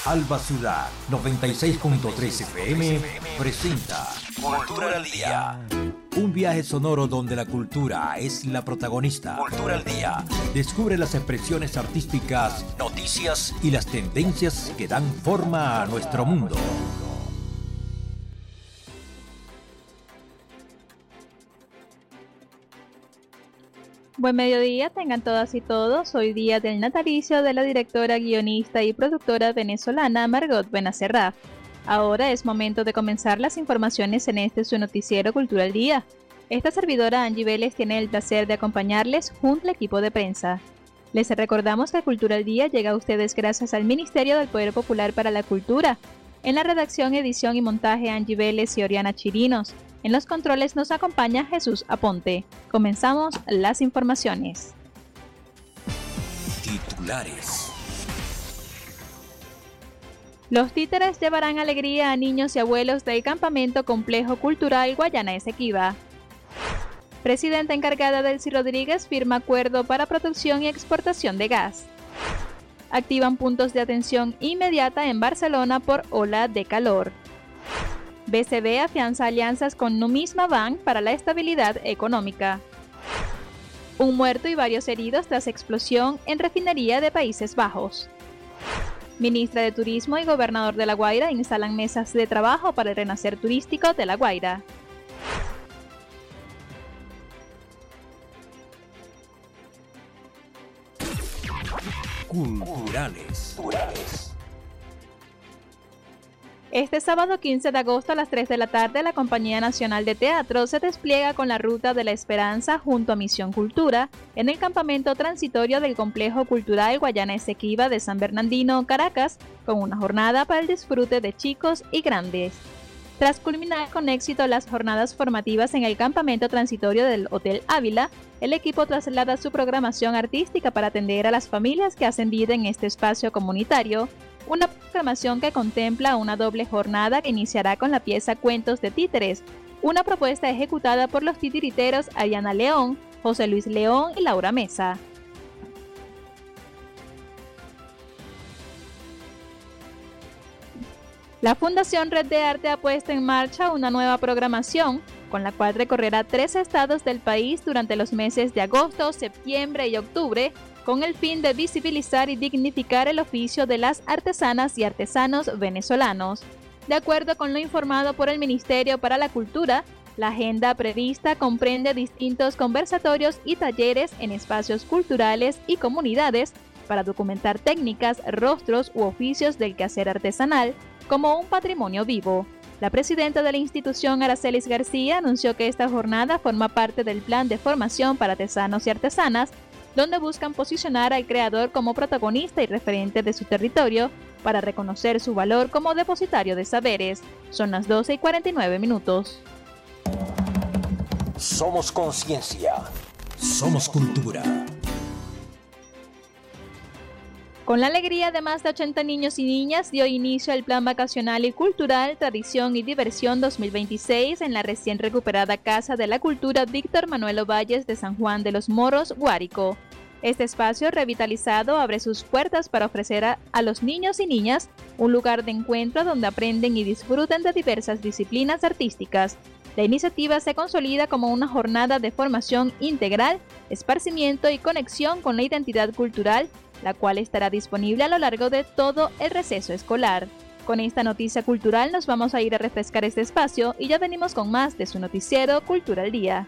Alba Ciudad 96.3 FM presenta Cultura al Día. Un viaje sonoro donde la cultura es la protagonista. Cultura al Día. Descubre las expresiones artísticas, noticias y las tendencias que dan forma a nuestro mundo. Buen mediodía, tengan todas y todos. Hoy día del natalicio de la directora, guionista y productora venezolana Margot Benacerraf. Ahora es momento de comenzar las informaciones en este su noticiero Cultura al Día. Esta servidora Angie Vélez tiene el placer de acompañarles junto al equipo de prensa. Les recordamos que Cultura al Día llega a ustedes gracias al Ministerio del Poder Popular para la Cultura. En la redacción, edición y montaje Angie Vélez y Oriana Chirinos. En los controles nos acompaña Jesús Aponte. Comenzamos las informaciones. Titulares. Los títeres llevarán alegría a niños y abuelos del campamento Complejo Cultural Guayana Esequiba. Presidenta encargada Delcy Rodríguez firma acuerdo para producción y exportación de gas. Activan puntos de atención inmediata en Barcelona por ola de calor. BCB afianza alianzas con Numisma Bank para la estabilidad económica. Un muerto y varios heridos tras explosión en refinería de Países Bajos. Ministra de Turismo y gobernador de La Guaira instalan mesas de trabajo para el renacer turístico de La Guaira. Culturales. Este sábado 15 de agosto a las 3 de la tarde, la Compañía Nacional de Teatro se despliega con la Ruta de la Esperanza junto a Misión Cultura en el campamento transitorio del Complejo Cultural Guayana Esequiba de San Bernardino, Caracas, con una jornada para el disfrute de chicos y grandes. Tras culminar con éxito las jornadas formativas en el campamento transitorio del Hotel Ávila, el equipo traslada su programación artística para atender a las familias que hacen vida en este espacio comunitario, una programación que contempla una doble jornada que iniciará con la pieza Cuentos de Títeres, una propuesta ejecutada por los titiriteros Ariana León, José Luis León y Laura Mesa. La Fundación Red de Arte ha puesto en marcha una nueva programación, con la cual recorrerá 3 estados del país durante los meses de agosto, septiembre y octubre, con el fin de visibilizar y dignificar el oficio de las artesanas y artesanos venezolanos. De acuerdo con lo informado por el Ministerio para la Cultura, la agenda prevista comprende distintos conversatorios y talleres en espacios culturales y comunidades para documentar técnicas, rostros u oficios del quehacer artesanal como un patrimonio vivo. La presidenta de la institución, Aracelis García, anunció que esta jornada forma parte del plan de formación para artesanos y artesanas, donde buscan posicionar al creador como protagonista y referente de su territorio para reconocer su valor como depositario de saberes. Son las 12:49. Somos conciencia. Somos cultura. Con la alegría de más de 80 niños y niñas, dio inicio el Plan Vacacional y Cultural Tradición y Diversión 2026 en la recién recuperada Casa de la Cultura Víctor Manuel Ovalles de San Juan de los Morros, Guárico. Este espacio revitalizado abre sus puertas para ofrecer a los niños y niñas un lugar de encuentro donde aprenden y disfruten de diversas disciplinas artísticas. La iniciativa se consolida como una jornada de formación integral, esparcimiento y conexión con la identidad cultural, la cual estará disponible a lo largo de todo el receso escolar. Con esta noticia cultural nos vamos a ir a refrescar este espacio y ya venimos con más de su noticiero Cultura al Día.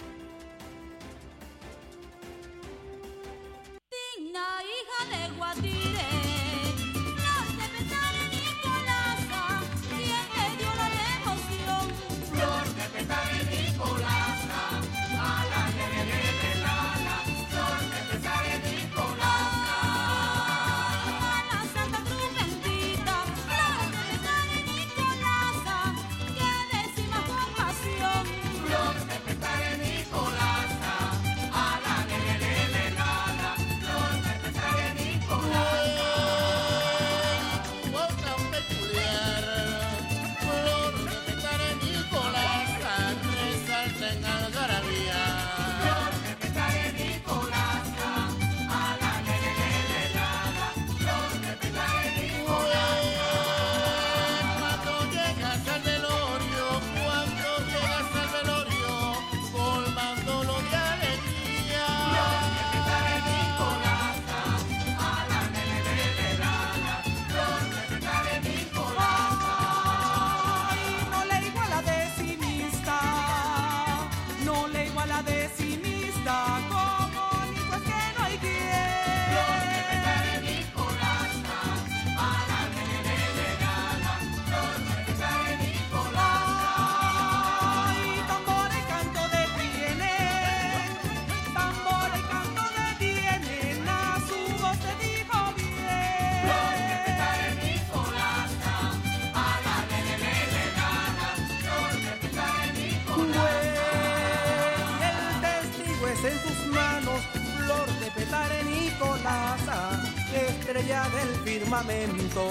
estrella del firmamento.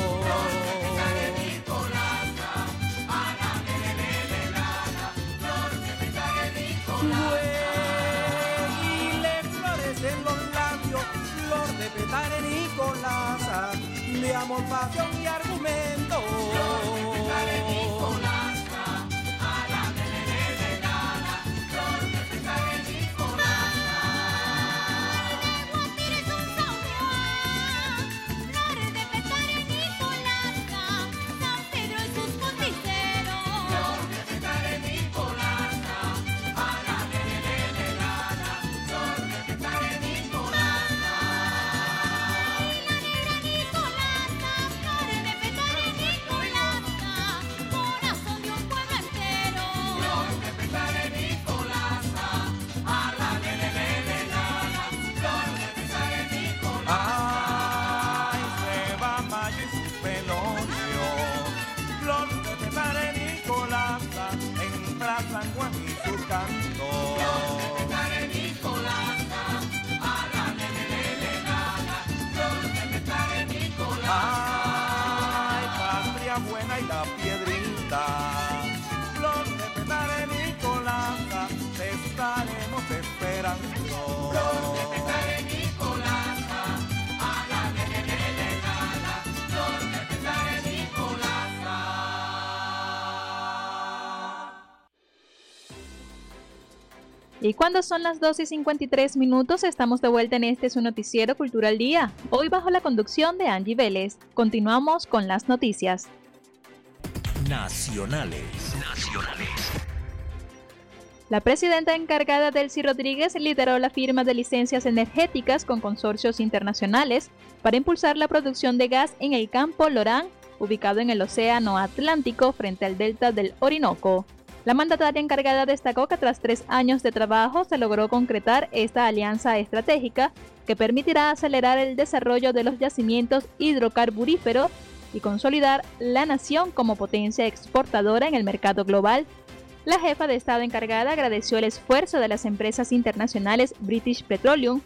Huele flores en los labios, flor de Petare Nicolasa, de amor, pasión y argumento. San Juan y su canto. Ay, patria buena y la piedrita, flor de Petare Nicolasa, te estaremos esperando. Flor de Petare Nicolasa, a la legada, flor de Petare Nicolasa. Y cuando son las 2:53, estamos de vuelta en este su noticiero Cultural Día, hoy bajo la conducción de Angie Vélez. Continuamos con las noticias nacionales. La presidenta encargada Delcy Rodríguez lideró la firma de licencias energéticas con consorcios internacionales para impulsar la producción de gas en el campo Lorán, ubicado en el Océano Atlántico frente al delta del Orinoco. La mandataria encargada destacó que tras 3 años de trabajo se logró concretar esta alianza estratégica que permitirá acelerar el desarrollo de los yacimientos hidrocarburíferos y consolidar la nación como potencia exportadora en el mercado global. La jefa de Estado encargada agradeció el esfuerzo de las empresas internacionales British Petroleum,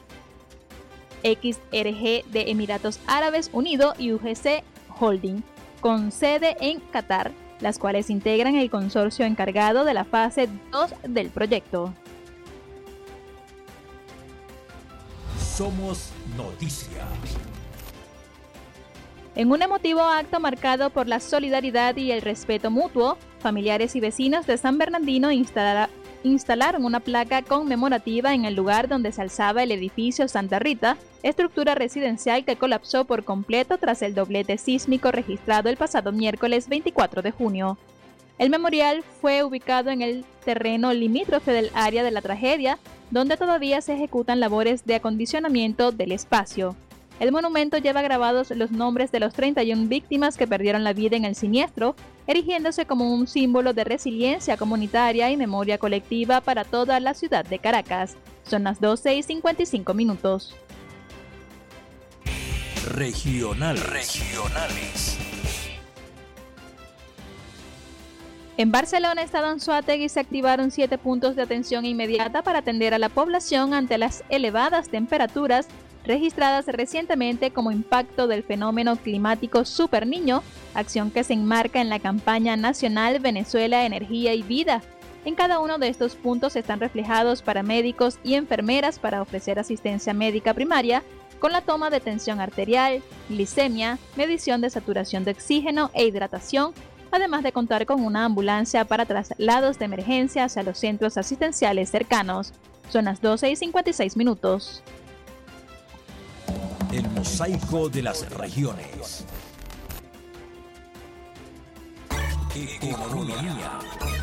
XRG de Emiratos Árabes Unidos y UGC Holding, con sede en Qatar, las cuales integran el consorcio encargado de la fase 2 del proyecto. Somos Noticia. En un emotivo acto marcado por la solidaridad y el respeto mutuo, familiares y vecinos de San Bernardino instalaron una placa conmemorativa en el lugar donde se alzaba el edificio Santa Rita, estructura residencial que colapsó por completo tras el doblete sísmico registrado el pasado miércoles 24 de junio. El memorial fue ubicado en el terreno limítrofe del área de la tragedia, donde todavía se ejecutan labores de acondicionamiento del espacio. El monumento lleva grabados los nombres de los 31 víctimas que perdieron la vida en el siniestro, erigiéndose como un símbolo de resiliencia comunitaria y memoria colectiva para toda la ciudad de Caracas. Son las 12:55. Regionales. En Barcelona, estado Anzoátegui, se activaron 7 puntos de atención inmediata para atender a la población ante las elevadas temperaturas registradas recientemente como impacto del fenómeno climático Super Niño, acción que se enmarca en la campaña nacional Venezuela, Energía y Vida. En cada uno de estos puntos están reflejados paramédicos y enfermeras para ofrecer asistencia médica primaria, con la toma de tensión arterial, glicemia, medición de saturación de oxígeno e hidratación, además de contar con una ambulancia para traslados de emergencia hacia los centros asistenciales cercanos. Son las 12:56. El mosaico de las regiones. Economía.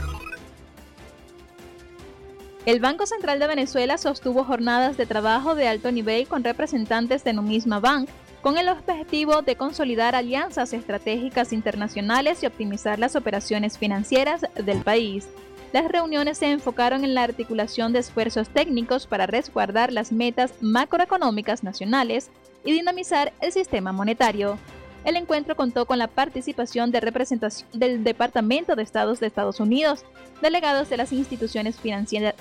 El Banco Central de Venezuela sostuvo jornadas de trabajo de alto nivel con representantes de Numisma Bank, con el objetivo de consolidar alianzas estratégicas internacionales y optimizar las operaciones financieras del país. Las reuniones se enfocaron en la articulación de esfuerzos técnicos para resguardar las metas macroeconómicas nacionales y dinamizar el sistema monetario. El encuentro contó con la participación de representación del Departamento de Estados de Estados Unidos, delegados de las instituciones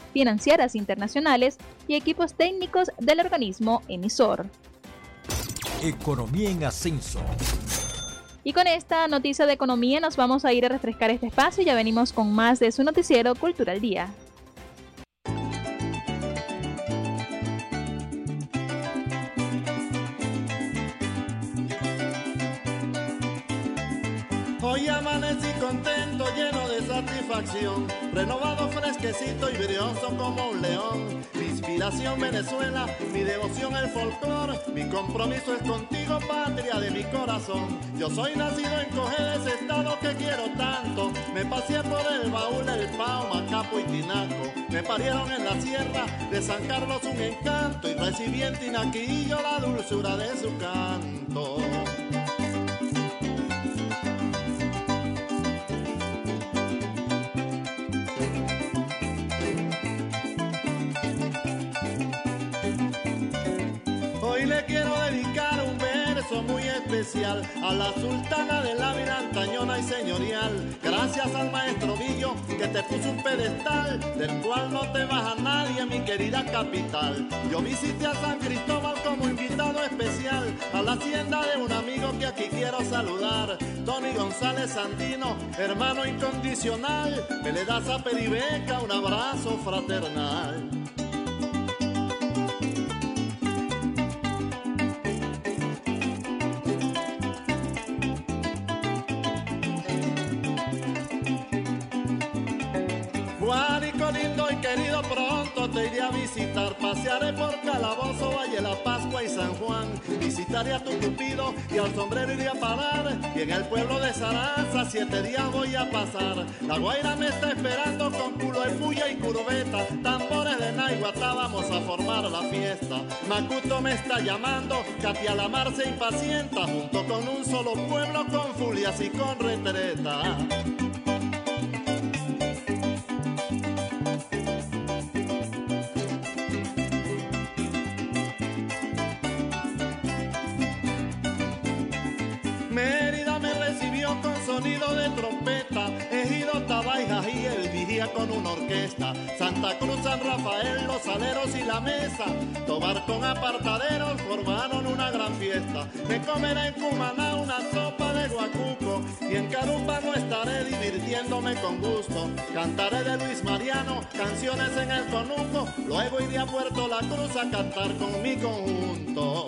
financieras internacionales y equipos técnicos del organismo emisor. Economía en Ascenso. Y con esta noticia de economía nos vamos a ir a refrescar este espacio y ya venimos con más de su noticiero Cultura al Día. Hoy amanecí contento, lleno de satisfacción, renovado, fresquecito y brioso como un león. Mi inspiración Venezuela, mi devoción el folclor, mi compromiso es contigo, patria de mi corazón. Yo soy nacido en Cojedes, ese estado que quiero tanto. Me pasé por el Baúl, el Pao, Macapo y Tinaco. Me parieron en la sierra de San Carlos un encanto y recibí en Tinaquillo la dulzura de su canto. Hoy le quiero dedicar un verso muy especial a la sultana de la vida antañona y señorial. Gracias al maestro Villo que te puso un pedestal del cual no te baja nadie, mi querida capital. Yo visité a San Cristóbal como invitado especial a la hacienda de un amigo que aquí quiero saludar, Tony González Sandino, hermano incondicional. Me le das a Peribeca un abrazo fraternal. Guárico lindo y querido, pronto te iré a visitar. Pasearé por Calabozo, Valle La Pascua y San Juan. Visitaré a tu Cupido y al Sombrero iré a parar. Y en el pueblo de Saranza 7 días voy a pasar. La Guaira me está esperando con culo de puya y curveta. Tambores de Naiguatá, vamos a formar la fiesta. Macuto me está llamando, Katia la Mar se impacienta. Junto con un solo pueblo, con fulias y con retreta. Mérida me recibió con sonido de trompeta, Ejido, Tabaija y el vigía con una orquesta, Santa Cruz, San Rafael, Los Aleros y La Mesa, Tobar con apartaderos formaron una gran fiesta. Me comeré en Cumaná una sopa de guacuco y en Carumba no estaré divirtiéndome con gusto. Cantaré de Luis Mariano canciones en el conuco, luego iré a Puerto La Cruz a cantar con mi conjunto.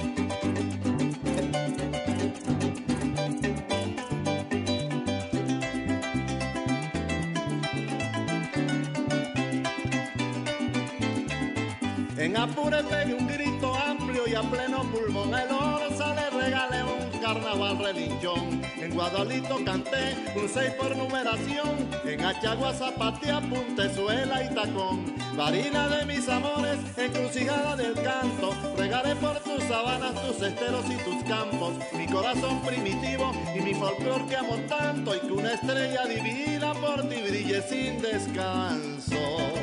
En Apure pegué un grito amplio y a pleno pulmón. El Orza le regalé un carnaval relinchón. En Guadalito canté un 6 por numeración. En Achagua zapateé, Puntezuela y Tacón. Varina de mis amores, encrucijada del canto. Regaré por tus sabanas, tus esteros y tus campos. Mi corazón primitivo y mi folclor que amo tanto. Y que una estrella divina por ti brille sin descanso.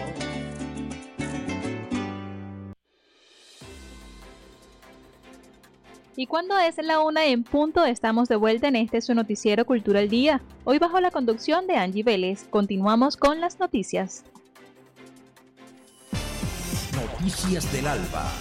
Y cuando es la 1 en punto, estamos de vuelta en este su noticiero Cultura al Día. Hoy bajo la conducción de Angie Vélez. Continuamos con las noticias. Noticias del Alba.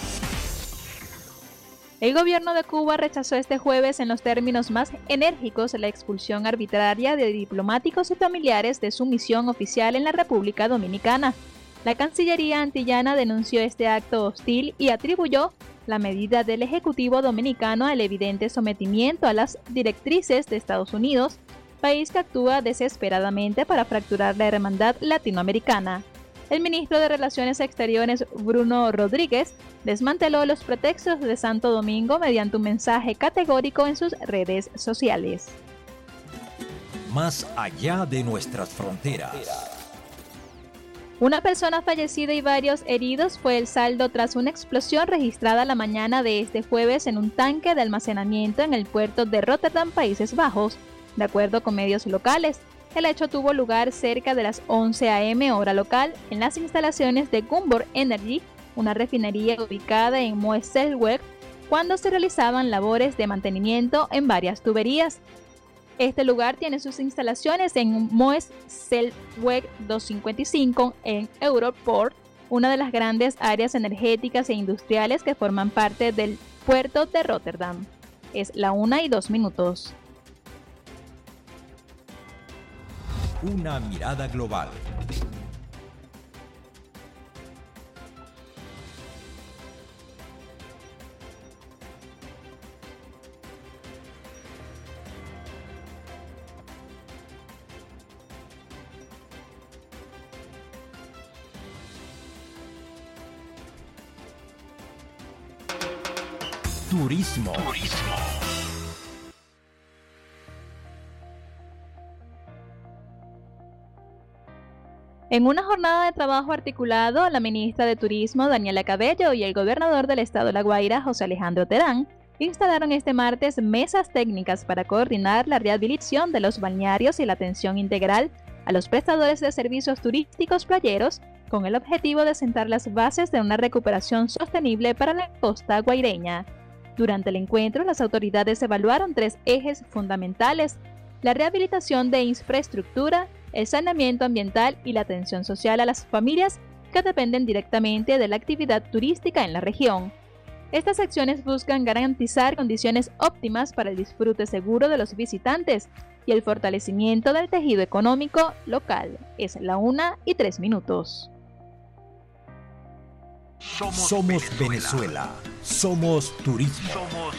El gobierno de Cuba rechazó este jueves en los términos más enérgicos la expulsión arbitraria de diplomáticos y familiares de su misión oficial en la República Dominicana. La Cancillería antillana denunció este acto hostil y atribuyó la medida del Ejecutivo Dominicano al evidente sometimiento a las directrices de Estados Unidos, país que actúa desesperadamente para fracturar la hermandad latinoamericana. El ministro de Relaciones Exteriores, Bruno Rodríguez, desmanteló los pretextos de Santo Domingo mediante un mensaje categórico en sus redes sociales. Más allá de nuestras fronteras. Una persona fallecida y varios heridos fue el saldo tras una explosión registrada la mañana de este jueves en un tanque de almacenamiento en el puerto de Rotterdam, Países Bajos, de acuerdo con medios locales. El hecho tuvo lugar cerca de las 11 a.m. hora local en las instalaciones de Gunvor Energy, una refinería ubicada en Moeselweg, cuando se realizaban labores de mantenimiento en varias tuberías. Este lugar tiene sus instalaciones en Moeselweg 255 en Europort, una de las grandes áreas energéticas e industriales que forman parte del puerto de Rotterdam. Es la 1:02. Una mirada global. Turismo. En una jornada de trabajo articulado, la ministra de Turismo, Daniela Cabello, y el gobernador del estado de La Guaira, José Alejandro Terán, instalaron este martes mesas técnicas para coordinar la rehabilitación de los balnearios y la atención integral a los prestadores de servicios turísticos playeros, con el objetivo de sentar las bases de una recuperación sostenible para la costa guaireña. Durante el encuentro, las autoridades evaluaron 3 ejes fundamentales: la rehabilitación de infraestructura, el saneamiento ambiental y la atención social a las familias que dependen directamente de la actividad turística en la región. Estas acciones buscan garantizar condiciones óptimas para el disfrute seguro de los visitantes y el fortalecimiento del tejido económico local. Es la 1:03. Somos Venezuela. Somos turismo.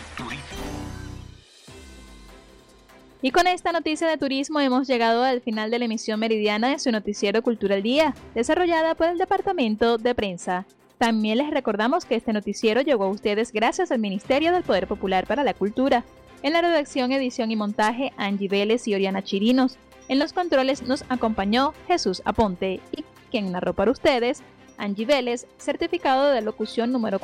Y con esta noticia de turismo hemos llegado al final de la emisión meridiana de su noticiero Cultura al Día, desarrollada por el Departamento de Prensa. También les recordamos que este noticiero llegó a ustedes gracias al Ministerio del Poder Popular para la Cultura. En la redacción, edición y montaje, Angie Vélez y Oriana Chirinos. En los controles nos acompañó Jesús Aponte y quien narró para ustedes, Angie Vélez, certificado de locución número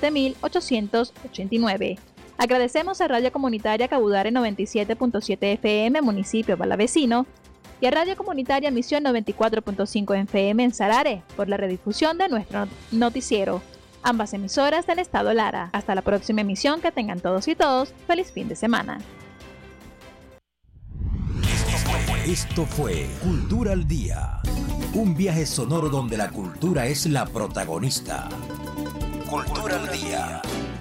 47889. Agradecemos a Radio Comunitaria Cabudare 97.7 FM, municipio Palavecino, y a Radio Comunitaria Misión 94.5 FM en Sarare por la redifusión de nuestro noticiero. Ambas emisoras del estado Lara. Hasta la próxima emisión, que tengan todos y todos feliz fin de semana. Esto fue Cultura al Día, un viaje sonoro donde la cultura es la protagonista. Cultura al Día.